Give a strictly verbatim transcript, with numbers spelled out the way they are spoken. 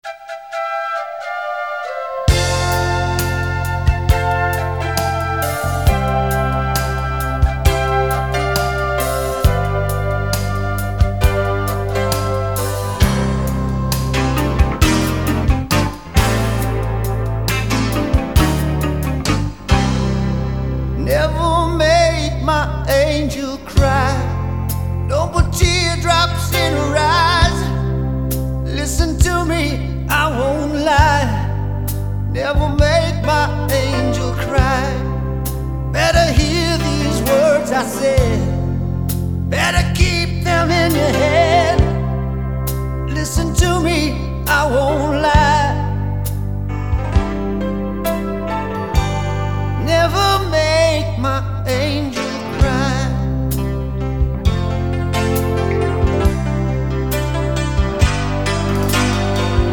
Never make my angel cry. Don't put teardrops in her eyes. Listen to me, I won't lie. Never make my angel cry. Better hear these words I said. Better keep them in your head. Listen to me, I won't